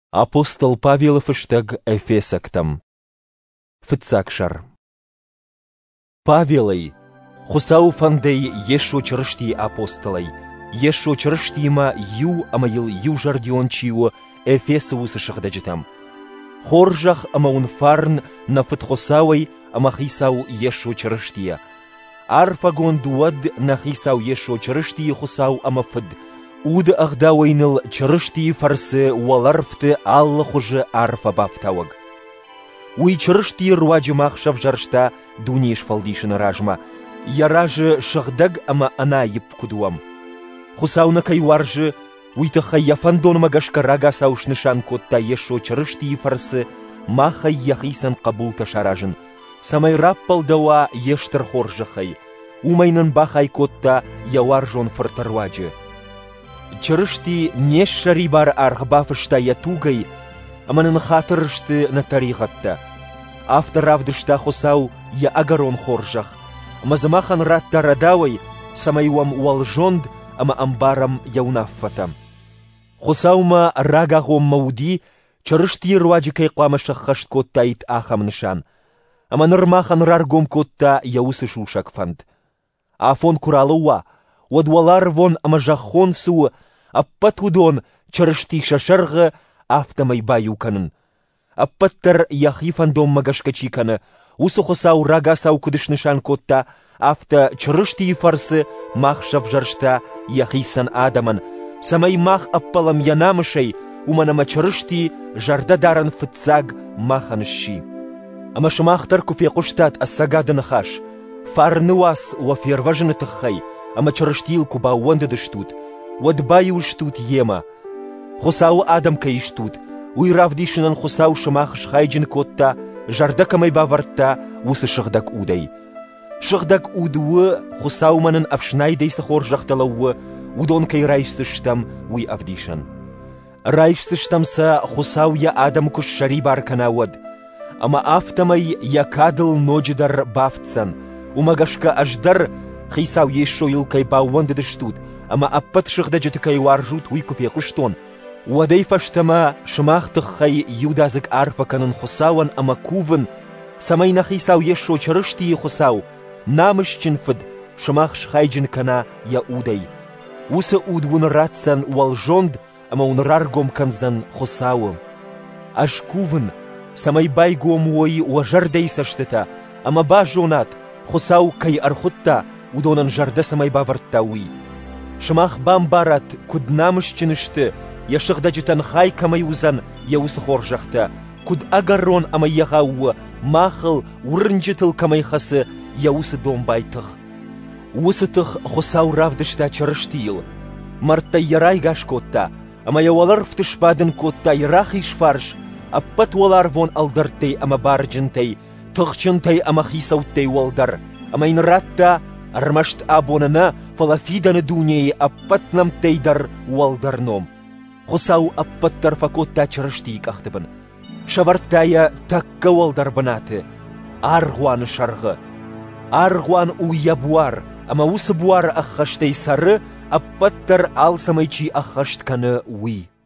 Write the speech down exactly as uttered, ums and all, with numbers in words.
Апостол Павел фыштаг Эфесактам. Фыцакшар. Павелай, хусау фандей ешо чрышти апостолай, ешо чрыштима ю амаил ю жардиончио Эфесу сышыхдажитам. Хоржах амаун фарн на фытхосауай амахисау ешо чрыштия. Арфагон дуад на хисау ешо чрышти хусау амафыд. Уд агдауайныл чрышти фарсы уаларфты алла хуже арфа бафтауаг. Уй чрышти руаджимах шавжаршта дуниш фалдишын ражма. Яражы шахдаг ама ана еп кудуам. Хусауна кайваржы уйтаха яфандон магашка рага саушнышан котта ешо чрышти фарсы маха яхисан кабулта шаражын. Самай раппалдауа ештер хоржахай. Умайнын бахай котта яваржон фартарваджы. Чрышти нешшари бар архбафышта ятугай, аманын хатырышты на тарихатта. Авторавдышта хосау я агарон хоржах. Мазамахан ратта радавай, самайуам уалжонд, ама амбарам яунаффатам. Хосаума рагахом мауди, чрышти руаджикай кламашах хашт котта ит ахам нышан. Аманырмахан раргом котта яусы шушак фанд. Афон куралуа, Wadwalar вон амажахон су, аппатудон чрышти шашарғы автомай баюканын. Аппаттар яхифандом магашкачиканы, усухосау рагасау кудышнышан котта, авто чрышти фарсы махшав жаршта яхисан адаман. Самай мах аппалам янамышай, уманама чрышти жардадаран фыцаг маханши. Амашмахтар куфекуштат ассагадын хаш, фарнуас уаферважны тахай, ама чрыштил куба уандадыштут, уадбаю штут ема. Хусау адам каиштут, уйравдишинан хусау шамах шхайджин котта, жардакамай баварта, усы шыхдак удай. Шыхдак удуы хусау манын авшнайдейса хоржахталауы, удон кай райшсыштам уй авдишан. Райшсыштамса хусау я адам кушшари барканауад, ама автомай якадыл ноджидар бафтсан, умагашка аждар, Хисау ешо илкай бауандадыштут, ама аппат шыхдажытыкай варжут уйкуфе куштон. Уадай фаштама шмахтых хай юдазык арфаканын хусауан ама кувын, самайна хисау ешо чрышти хусау, намышчин фыд, шмах шхайджин кана я удай. Уса удвун ратсан уалжонд, ама унраргом канзан хусау. Аж кувын, самай байгом уой уажардай саштыта, ама бажонат, хусау кай архутта, удонан жарда самай баварттауи. Шмах бамбарат куднамышчынышты, яшыхдажитан хай камай узан яусы хоржахта, куд агарон амай яғауы, махыл урынжытыл камай хасы яусы домбайтық. Усытық хосау равдышта чарыштиыл. Мартта ярай гаш котта, ама яуалар фтышпадын котта ярах ишфарш, аппат уалар вон алдартай ама барджынтай, тұқчынтай ама хисауттай уалдар, ама инратта Армашт абонана фалафиданы дуней аппатнам тейдар уалдарном. Хусау аппаттар факотта чрыштик ахтыбын. Шавартая такка уалдар банаты. Аргуан шарғы. Аргуан уябуар, ама усы буар ахаштай сары, аппаттар алсамайчи ахаштканы уи.